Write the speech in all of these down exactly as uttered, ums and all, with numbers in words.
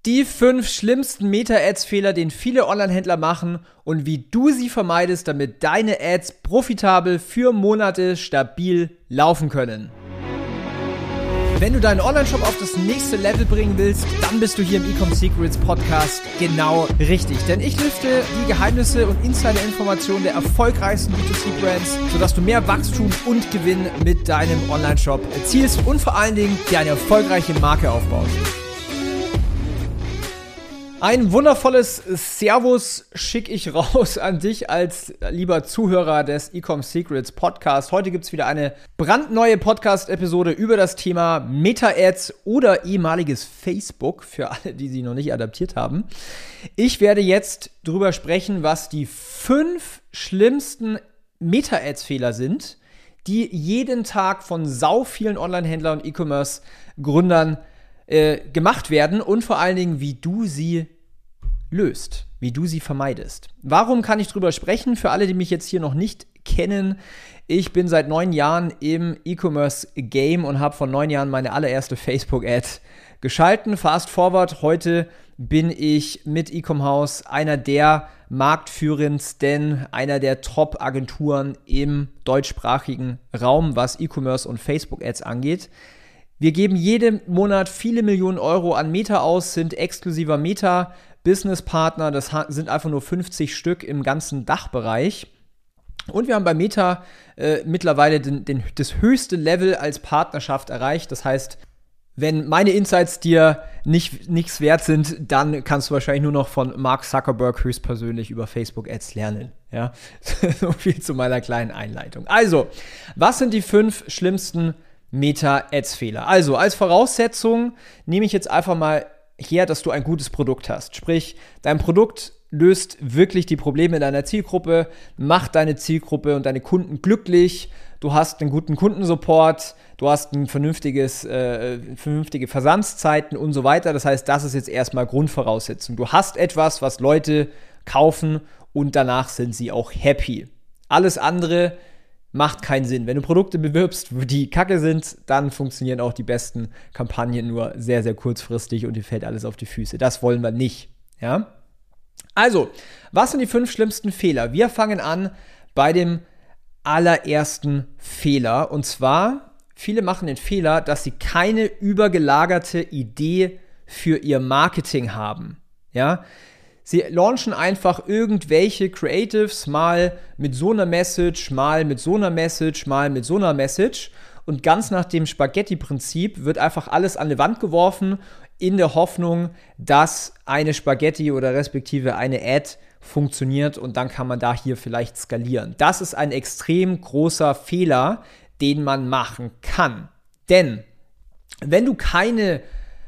Die fünf schlimmsten Meta-Ads-Fehler, den viele Online-Händler machen und wie du sie vermeidest, damit deine Ads profitabel für Monate stabil laufen können. Wenn du deinen Online-Shop auf das nächste Level bringen willst, dann bist du hier im Ecom Secrets Podcast genau richtig. Denn ich lüfte die Geheimnisse und Insider-Informationen der erfolgreichsten B zwei C-Brands, sodass du mehr Wachstum und Gewinn mit deinem Online-Shop erzielst und vor allen Dingen dir eine erfolgreiche Marke aufbaust. Ein wundervolles Servus schicke ich raus an dich als lieber Zuhörer des Ecom Secrets Podcast. Heute gibt es wieder eine brandneue Podcast-Episode über das Thema Meta-Ads oder ehemaliges Facebook, für alle, die sie noch nicht adaptiert haben. Ich werde jetzt drüber sprechen, was die fünf schlimmsten Meta-Ads-Fehler sind, die jeden Tag von sau vielen Online-Händlern und E-Commerce-Gründern Äh, gemacht werden und vor allen Dingen, wie du sie löst, wie du sie vermeidest. Warum kann ich drüber sprechen? Für alle, die mich jetzt hier noch nicht kennen, ich bin seit neun Jahren im E-Commerce-Game und habe vor neun Jahren meine allererste Facebook-Ad geschalten. Fast forward, heute bin ich mit Ecomhouse einer der marktführendsten, einer der Top-Agenturen im deutschsprachigen Raum, was E-Commerce und Facebook-Ads angeht. Wir geben jeden Monat viele Millionen Euro an Meta aus, sind exklusiver Meta-Business-Partner. Das sind einfach nur fünfzig Stück im ganzen Dachbereich. Und wir haben bei Meta äh, mittlerweile den, den, das höchste Level als Partnerschaft erreicht. Das heißt, wenn meine Insights dir nicht, nichts wert sind, dann kannst du wahrscheinlich nur noch von Mark Zuckerberg höchstpersönlich über Facebook-Ads lernen. Ja? So viel zu meiner kleinen Einleitung. Also, was sind die fünf schlimmsten Meta-Ads-Fehler? Also, als Voraussetzung nehme ich jetzt einfach mal her, dass du ein gutes Produkt hast. Sprich, dein Produkt löst wirklich die Probleme deiner Zielgruppe, macht deine Zielgruppe und deine Kunden glücklich, du hast einen guten Kundensupport, du hast ein vernünftiges, äh, vernünftige Versandszeiten und so weiter. Das heißt, das ist jetzt erstmal Grundvoraussetzung. Du hast etwas, was Leute kaufen und danach sind sie auch happy. Alles andere macht keinen Sinn. Wenn du Produkte bewirbst, die kacke sind, dann funktionieren auch die besten Kampagnen nur sehr, sehr kurzfristig und dir fällt alles auf die Füße. Das wollen wir nicht. Ja? Also, was sind die fünf schlimmsten Fehler? Wir fangen an bei dem allerersten Fehler. Und zwar, viele machen den Fehler, dass sie keine übergelagerte Idee für ihr Marketing haben. Ja? Sie launchen einfach irgendwelche Creatives, mal mit so einer Message, mal mit so einer Message, mal mit so einer Message. Und ganz nach dem Spaghetti-Prinzip wird einfach alles an die Wand geworfen, in der Hoffnung, dass eine Spaghetti oder respektive eine Ad funktioniert und dann kann man da hier vielleicht skalieren. Das ist ein extrem großer Fehler, den man machen kann. Denn wenn du keine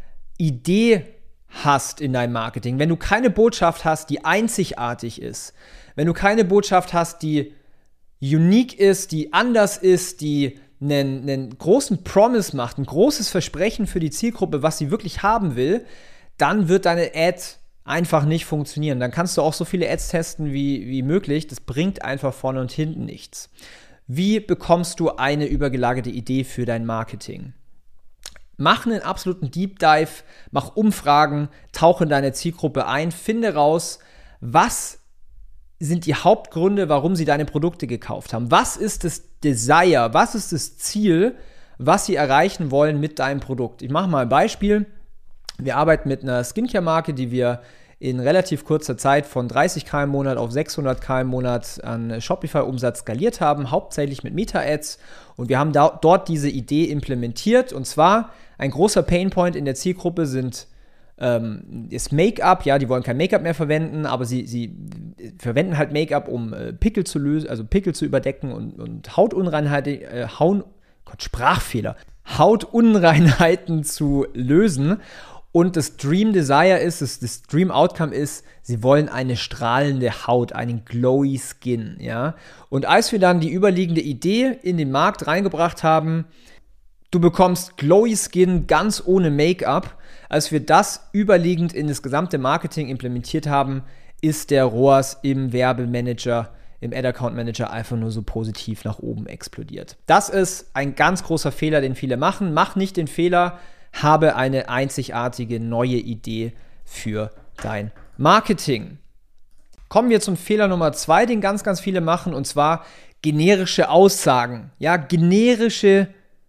Idee hast in deinem Marketing, wenn du keine Botschaft hast, die einzigartig ist, wenn du keine Botschaft hast, die unique ist, die anders ist, die einen, einen großen Promise macht, ein großes Versprechen für die Zielgruppe, was sie wirklich haben will, dann wird deine Ad einfach nicht funktionieren. Dann kannst du auch so viele Ads testen wie, wie möglich, das bringt einfach vorne und hinten nichts. Wie bekommst du eine übergelagerte Idee für dein Marketing? Mach einen absoluten Deep Dive, mach Umfragen, tauche in deine Zielgruppe ein, finde raus, was sind die Hauptgründe, warum sie deine Produkte gekauft haben. Was ist das Desire, was ist das Ziel, was sie erreichen wollen mit deinem Produkt. Ich mache mal ein Beispiel. Wir arbeiten mit einer Skincare-Marke, die wir in relativ kurzer Zeit von dreißigtausend im Monat auf sechshunderttausend im Monat an Shopify-Umsatz skaliert haben, hauptsächlich mit Meta-Ads. Und wir haben da, dort diese Idee implementiert. Und zwar ein großer Painpoint in der Zielgruppe sind, ähm, ist Make-up. Ja, die wollen kein Make-up mehr verwenden, aber sie, sie verwenden halt Make-up, um äh, Pickel zu lösen, also Pickel zu überdecken und, und Hautunreinheiten, äh, Haun, Gott, Sprachfehler, Hautunreinheiten zu lösen. Und das Dream Desire ist, das, das Dream Outcome ist, sie wollen eine strahlende Haut, einen glowy Skin, ja. Und als wir dann die überliegende Idee in den Markt reingebracht haben, du bekommst glowy Skin ganz ohne Make-up, als wir das überliegend in das gesamte Marketing implementiert haben, ist der R O A S im Werbemanager, im Ad Account Manager einfach nur so positiv nach oben explodiert. Das ist ein ganz großer Fehler, den viele machen. Mach nicht den Fehler, habe eine einzigartige neue Idee für dein Marketing. Kommen wir zum Fehler Nummer zwei, den ganz, ganz viele machen, und zwar generische Aussagen. Ja, generische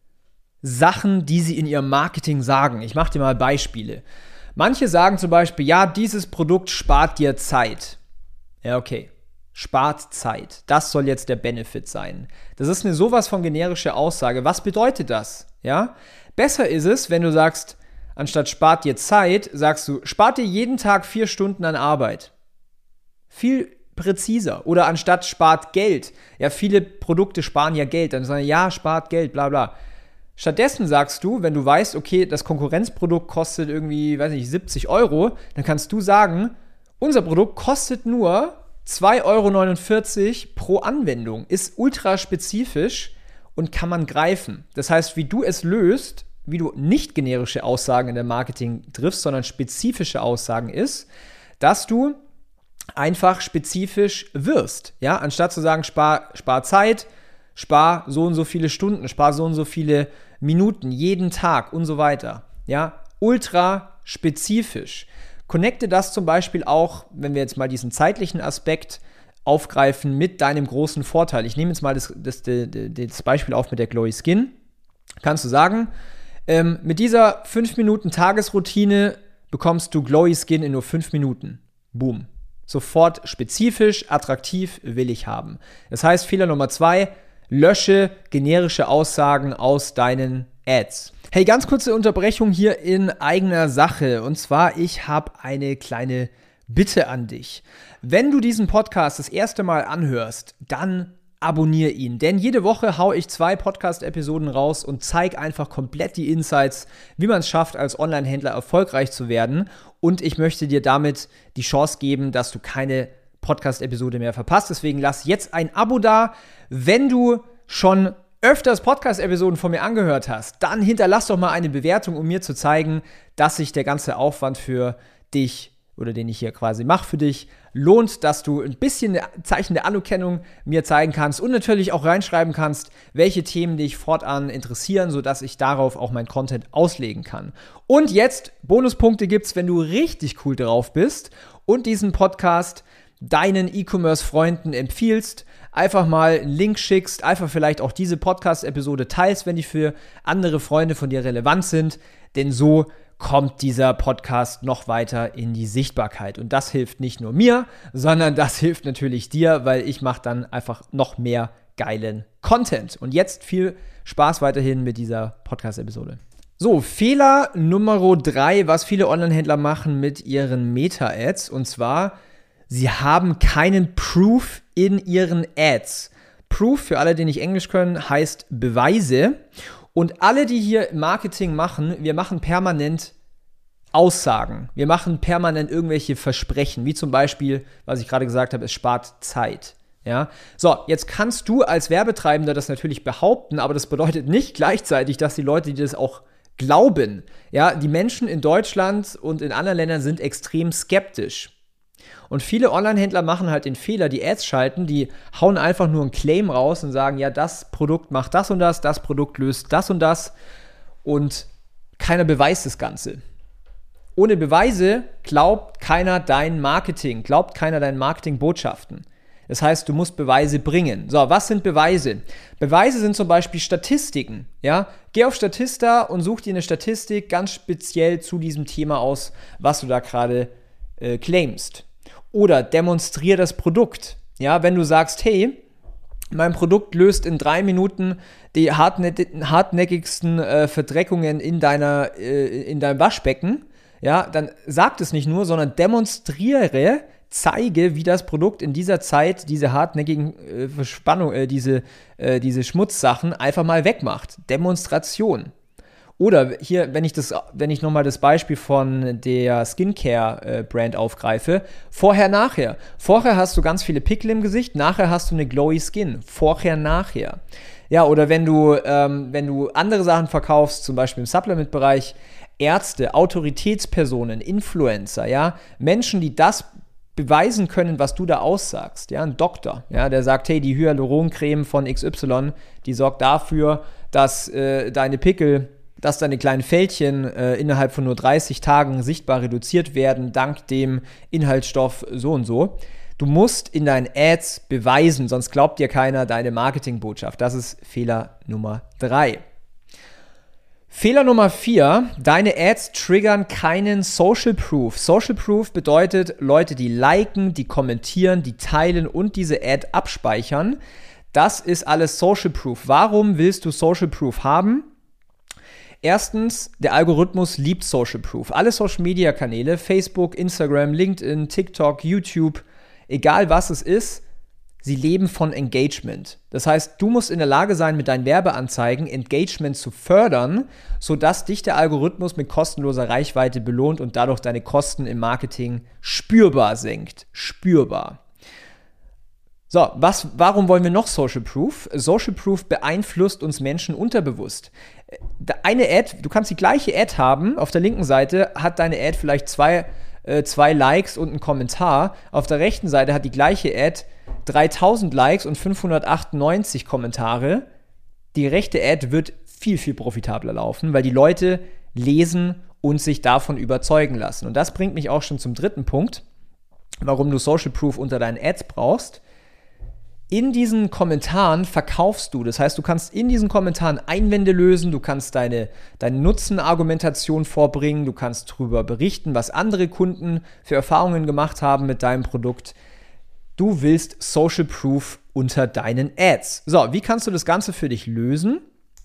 Sachen, die sie in ihrem Marketing sagen. Ich mache dir mal Beispiele. Manche sagen zum Beispiel, ja, dieses Produkt spart dir Zeit. Ja, okay. Spart Zeit. Das soll jetzt der Benefit sein. Das ist eine sowas von generische Aussage. Was bedeutet das? Ja? Besser ist es, wenn du sagst, anstatt spart dir Zeit, sagst du, spart dir jeden Tag vier Stunden an Arbeit. Viel präziser. Oder anstatt spart Geld. Ja, viele Produkte sparen ja Geld. Dann sagen, ja, spart Geld, bla bla. Stattdessen sagst du, wenn du weißt, okay, das Konkurrenzprodukt kostet irgendwie, weiß nicht, siebzig Euro, dann kannst du sagen, unser Produkt kostet nur zwei Euro neunundvierzig pro Anwendung, ist ultra spezifisch und kann man greifen. Das heißt, wie du es löst, wie du nicht generische Aussagen in der Marketing triffst, sondern spezifische Aussagen ist, dass du einfach spezifisch wirst. Ja? Anstatt zu sagen, spar, spar Zeit, spar so und so viele Stunden, spar so und so viele Minuten, jeden Tag und so weiter. Ja? Ultra spezifisch. Connecte das zum Beispiel auch, wenn wir jetzt mal diesen zeitlichen Aspekt aufgreifen, mit deinem großen Vorteil. Ich nehme jetzt mal das, das, das, das Beispiel auf mit der Glowy Skin. Kannst du sagen, ähm, mit dieser fünf Minuten Tagesroutine bekommst du Glowy Skin in nur fünf Minuten. Boom. Sofort spezifisch, attraktiv, will ich haben. Das heißt, Fehler Nummer zwei, lösche generische Aussagen aus deinen Ads. Hey, ganz kurze Unterbrechung hier in eigener Sache. Und zwar, ich habe eine kleine Bitte an dich. Wenn du diesen Podcast das erste Mal anhörst, dann abonniere ihn. Denn jede Woche haue ich zwei Podcast-Episoden raus und zeige einfach komplett die Insights, wie man es schafft, als Online-Händler erfolgreich zu werden. Und ich möchte dir damit die Chance geben, dass du keine Podcast-Episode mehr verpasst. Deswegen lass jetzt ein Abo da. Wenn du schon öfters Podcast-Episoden von mir angehört hast, dann hinterlass doch mal eine Bewertung, um mir zu zeigen, dass sich der ganze Aufwand für dich oder den ich hier quasi mache für dich, lohnt, dass du ein bisschen Zeichen der Anerkennung mir zeigen kannst und natürlich auch reinschreiben kannst, welche Themen dich fortan interessieren, sodass ich darauf auch mein Content auslegen kann. Und jetzt, Bonuspunkte gibt's, wenn du richtig cool drauf bist und diesen Podcast deinen E-Commerce-Freunden empfiehlst, einfach mal einen Link schickst, einfach vielleicht auch diese Podcast-Episode teilst, wenn die für andere Freunde von dir relevant sind, denn so kommt dieser Podcast noch weiter in die Sichtbarkeit. Und das hilft nicht nur mir, sondern das hilft natürlich dir, weil ich mache dann einfach noch mehr geilen Content. Und jetzt viel Spaß weiterhin mit dieser Podcast-Episode. So, Fehler Nummer drei, was viele Online-Händler machen mit ihren Meta-Ads. Und zwar, sie haben keinen Proof in ihren Ads. Proof, für alle, die nicht Englisch können, heißt Beweise. Und alle, die hier Marketing machen, wir machen permanent Aussagen. Wir machen permanent irgendwelche Versprechen, wie zum Beispiel, was ich gerade gesagt habe, es spart Zeit. Ja? So, jetzt kannst du als Werbetreibender das natürlich behaupten, aber das bedeutet nicht gleichzeitig, dass die Leute, die das auch glauben, ja, die Menschen in Deutschland und in anderen Ländern sind extrem skeptisch. Und viele Online-Händler machen halt den Fehler, die Ads schalten, die hauen einfach nur einen Claim raus und sagen, ja, das Produkt macht das und das, das Produkt löst das und das und keiner beweist das Ganze. Ohne Beweise glaubt keiner dein Marketing, glaubt keiner deinen Marketingbotschaften. Das heißt, du musst Beweise bringen. So, was sind Beweise? Beweise sind zum Beispiel Statistiken. Ja? Geh auf Statista und such dir eine Statistik ganz speziell zu diesem Thema aus, was du da gerade äh, claimst. Oder demonstriere das Produkt. Ja, wenn du sagst, hey, mein Produkt löst in drei Minuten die hartnä- hartnäckigsten äh, Verdreckungen in, deiner, äh, in deinem Waschbecken, ja, dann sag es nicht nur, sondern demonstriere, zeige, wie das Produkt in dieser Zeit diese hartnäckigen äh, Verspannung, äh, diese, äh, diese Schmutzsachen einfach mal wegmacht. Demonstration. Oder hier, wenn ich das, wenn ich nochmal das Beispiel von der Skincare-Brand aufgreife, vorher, nachher. Vorher hast du ganz viele Pickel im Gesicht, nachher hast du eine glowy Skin. Vorher, nachher. Ja, oder wenn du, ähm, wenn du andere Sachen verkaufst, zum Beispiel im Supplement-Bereich, Ärzte, Autoritätspersonen, Influencer, ja, Menschen, die das beweisen können, was du da aussagst. Ja, ein Doktor, ja, der sagt, hey, die Hyaluroncreme von X Y, die sorgt dafür, dass äh, deine Pickel dass deine kleinen Fältchen äh, innerhalb von nur dreißig Tagen sichtbar reduziert werden, dank dem Inhaltsstoff so und so. Du musst in deinen Ads beweisen, sonst glaubt dir keiner deine Marketingbotschaft. Das ist Fehler Nummer drei. Fehler Nummer vier, deine Ads triggern keinen Social Proof. Social Proof bedeutet Leute, die liken, die kommentieren, die teilen und diese Ad abspeichern. Das ist alles Social Proof. Warum willst du Social Proof haben? Erstens, der Algorithmus liebt Social Proof. Alle Social Media Kanäle, Facebook, Instagram, LinkedIn, TikTok, YouTube, egal was es ist, sie leben von Engagement. Das heißt, du musst in der Lage sein, mit deinen Werbeanzeigen Engagement zu fördern, sodass dich der Algorithmus mit kostenloser Reichweite belohnt und dadurch deine Kosten im Marketing spürbar senkt. Spürbar. So, was, warum wollen wir noch Social Proof? Social Proof beeinflusst uns Menschen unterbewusst. Eine Ad, du kannst die gleiche Ad haben, auf der linken Seite hat deine Ad vielleicht zwei Äh, zwei Likes und einen Kommentar. Auf der rechten Seite hat die gleiche Ad dreitausend Likes und fünfhundertachtundneunzig Kommentare. Die rechte Ad wird viel, viel profitabler laufen, weil die Leute lesen und sich davon überzeugen lassen. Und das bringt mich auch schon zum dritten Punkt, warum du Social Proof unter deinen Ads brauchst. In diesen Kommentaren verkaufst du. Das heißt, du kannst in diesen Kommentaren Einwände lösen, du kannst deine, deine Nutzenargumentation vorbringen, du kannst darüber berichten, was andere Kunden für Erfahrungen gemacht haben mit deinem Produkt. Du willst Social Proof unter deinen Ads. So, wie kannst du das Ganze für dich lösen?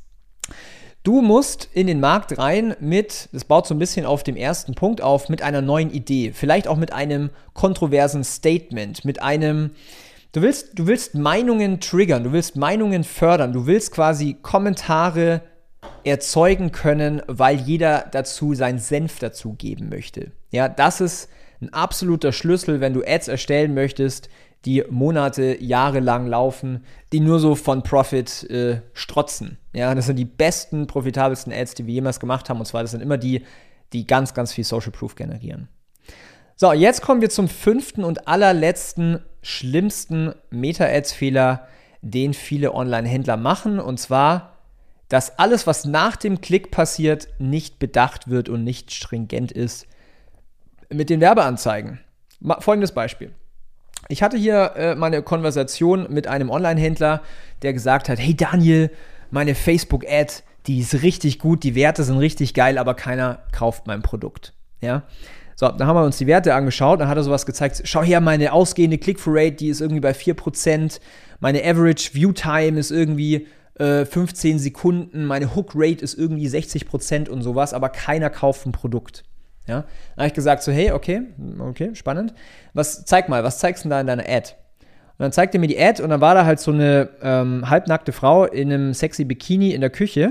Du musst in den Markt rein mit, das baut so ein bisschen auf dem ersten Punkt auf, mit einer neuen Idee. Vielleicht auch mit einem kontroversen Statement, mit einem Du willst, du willst Meinungen triggern, du willst Meinungen fördern, du willst quasi Kommentare erzeugen können, weil jeder dazu seinen Senf dazu geben möchte. Ja, das ist ein absoluter Schlüssel, wenn du Ads erstellen möchtest, die Monate, Jahre lang laufen, die nur so von Profit äh, strotzen. Ja, das sind die besten, profitabelsten Ads, die wir jemals gemacht haben. Und zwar, das sind immer die, die ganz, ganz viel Social Proof generieren. So, jetzt kommen wir zum fünften und allerletzten, schlimmsten Meta-Ads-Fehler, den viele Online-Händler machen. Und zwar, dass alles, was nach dem Klick passiert, nicht bedacht wird und nicht stringent ist mit den Werbeanzeigen. Folgendes Beispiel. Ich hatte hier äh, mal eine Konversation mit einem Online-Händler, der gesagt hat, hey Daniel, meine Facebook-Ad, die ist richtig gut, die Werte sind richtig geil, aber keiner kauft mein Produkt. Ja. So, dann haben wir uns die Werte angeschaut, dann hat er sowas gezeigt, schau her, meine ausgehende Click-Through-Rate, die ist irgendwie bei vier Prozent, meine Average View-Time ist irgendwie äh, fünfzehn Sekunden, meine Hook-Rate ist irgendwie sechzig Prozent und sowas, aber keiner kauft ein Produkt. Ja? Dann habe ich gesagt so, hey, okay, okay, spannend, was, zeig mal, was zeigst du denn da in deiner Ad? Und dann zeigte er mir die Ad und dann war da halt so eine ähm, halbnackte Frau in einem sexy Bikini in der Küche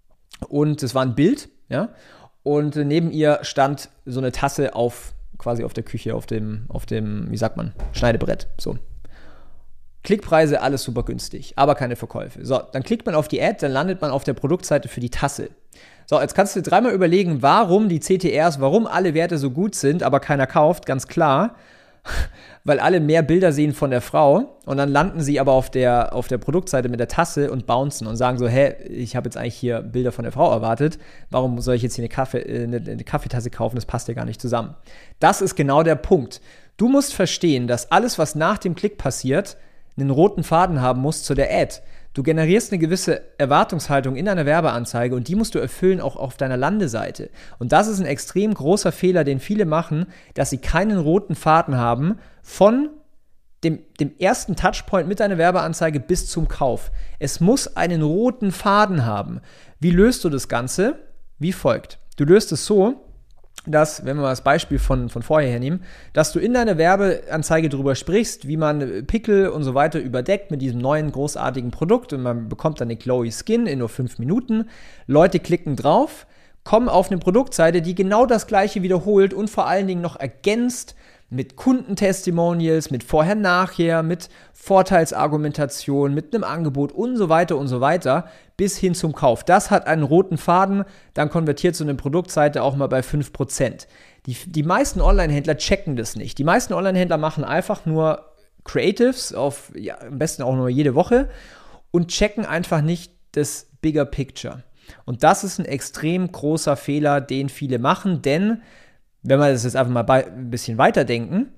und es war ein Bild, ja, und neben ihr stand so eine Tasse auf, quasi auf der Küche, auf dem, auf dem, wie sagt man, Schneidebrett. So. Klickpreise, alles super günstig, aber keine Verkäufe. So, dann klickt man auf die Ad, dann landet man auf der Produktseite für die Tasse. So, jetzt kannst du dir dreimal überlegen, warum die C T Rs, warum alle Werte so gut sind, aber keiner kauft. Ganz klar, weil alle mehr Bilder sehen von der Frau und dann landen sie aber auf der, auf der Produktseite mit der Tasse und bouncen und sagen so, hä, ich habe jetzt eigentlich hier Bilder von der Frau erwartet, warum soll ich jetzt hier eine, Kaffee, eine, eine Kaffeetasse kaufen, das passt ja gar nicht zusammen. Das ist genau der Punkt. Du musst verstehen, dass alles, was nach dem Klick passiert, einen roten Faden haben muss zu der Ad. Du generierst eine gewisse Erwartungshaltung in deiner Werbeanzeige und die musst du erfüllen auch auf deiner Landeseite. Und das ist ein extrem großer Fehler, den viele machen, dass sie keinen roten Faden haben von dem, dem ersten Touchpoint mit deiner Werbeanzeige bis zum Kauf. Es muss einen roten Faden haben. Wie löst du das Ganze? Wie folgt. Du löst es so, dass, wenn wir mal das Beispiel von, von vorher hernehmen, dass du in deiner Werbeanzeige darüber sprichst, wie man Pickel und so weiter überdeckt mit diesem neuen großartigen Produkt und man bekommt dann eine glowy Skin in nur fünf Minuten. Leute klicken drauf, kommen auf eine Produktseite, die genau das Gleiche wiederholt und vor allen Dingen noch ergänzt mit Kundentestimonials, mit Vorher-Nachher, mit Vorteilsargumentation, mit einem Angebot und so weiter und so weiter bis hin zum Kauf. Das hat einen roten Faden, dann konvertiert so eine Produktseite auch mal bei fünf Prozent. Die, die meisten Online-Händler checken das nicht. Die meisten Online-Händler machen einfach nur Creatives, auf, ja, am besten auch nur jede Woche und checken einfach nicht das Bigger Picture. Und das ist ein extrem großer Fehler, den viele machen, denn wenn wir das jetzt einfach mal bei, ein bisschen weiterdenken,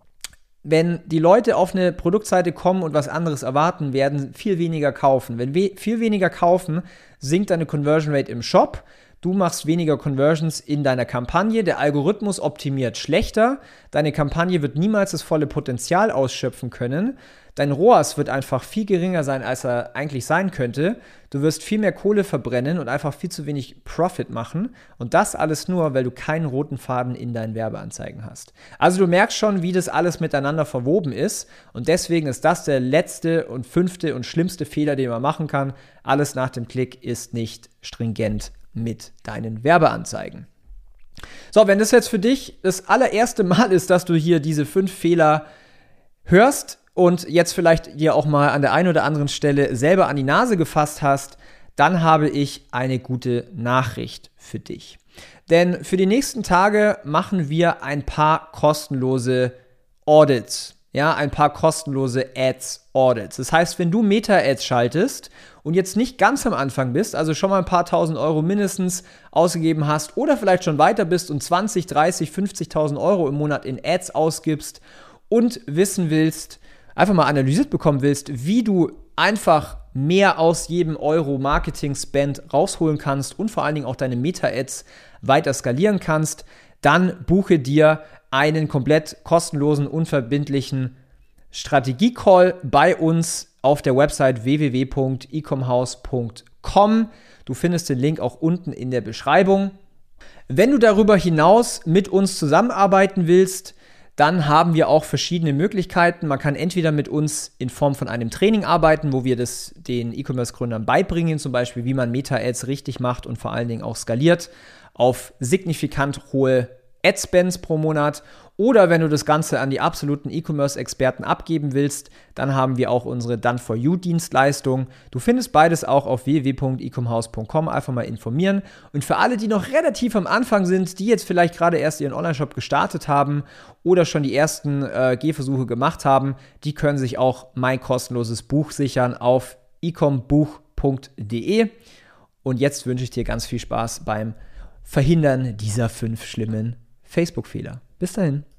wenn die Leute auf eine Produktseite kommen und was anderes erwarten, werden viel weniger kaufen. Wenn we- viel weniger kaufen, sinkt deine Conversion Rate im Shop. Du machst weniger Conversions in deiner Kampagne. Der Algorithmus optimiert schlechter. Deine Kampagne wird niemals das volle Potenzial ausschöpfen können. Dein R O A S wird einfach viel geringer sein, als er eigentlich sein könnte. Du wirst viel mehr Kohle verbrennen und einfach viel zu wenig Profit machen. Und das alles nur, weil du keinen roten Faden in deinen Werbeanzeigen hast. Also du merkst schon, wie das alles miteinander verwoben ist. Und deswegen ist das der letzte und fünfte und schlimmste Fehler, den man machen kann. Alles nach dem Klick ist nicht stringent mit deinen Werbeanzeigen. So, wenn das jetzt für dich das allererste Mal ist, dass du hier diese fünf Fehler hörst, und jetzt vielleicht dir auch mal an der einen oder anderen Stelle selber an die Nase gefasst hast, dann habe ich eine gute Nachricht für dich. Denn für die nächsten Tage machen wir ein paar kostenlose Audits. Ja, ein paar kostenlose Ads-Audits. Das heißt, wenn du Meta-Ads schaltest und jetzt nicht ganz am Anfang bist, also schon mal ein paar tausend Euro mindestens ausgegeben hast oder vielleicht schon weiter bist und zwanzig, dreißig, fünfzigtausend Euro im Monat in Ads ausgibst und wissen willst, einfach mal analysiert bekommen willst, wie du einfach mehr aus jedem Euro Marketing-Spend rausholen kannst und vor allen Dingen auch deine Meta-Ads weiter skalieren kannst, dann buche dir einen komplett kostenlosen, unverbindlichen Strategie-Call bei uns auf der Website w w w punkt ecomhouse punkt com. Du findest den Link auch unten in der Beschreibung. Wenn du darüber hinaus mit uns zusammenarbeiten willst, dann haben wir auch verschiedene Möglichkeiten. Man kann entweder mit uns in Form von einem Training arbeiten, wo wir das den E-Commerce-Gründern beibringen, zum Beispiel, wie man Meta-Ads richtig macht und vor allen Dingen auch skaliert auf signifikant hohe Ad-Spends pro Monat. Oder wenn du das Ganze an die absoluten E-Commerce-Experten abgeben willst, dann haben wir auch unsere Done-for-You-Dienstleistung. Du findest beides auch auf w w w punkt ecomhouse punkt com. Einfach mal informieren. Und für alle, die noch relativ am Anfang sind, die jetzt vielleicht gerade erst ihren Online-Shop gestartet haben oder schon die ersten äh, Gehversuche gemacht haben, die können sich auch mein kostenloses Buch sichern auf ecombuch punkt de. Und jetzt wünsche ich dir ganz viel Spaß beim Verhindern dieser fünf schlimmen Facebook-Fehler. Bis dahin.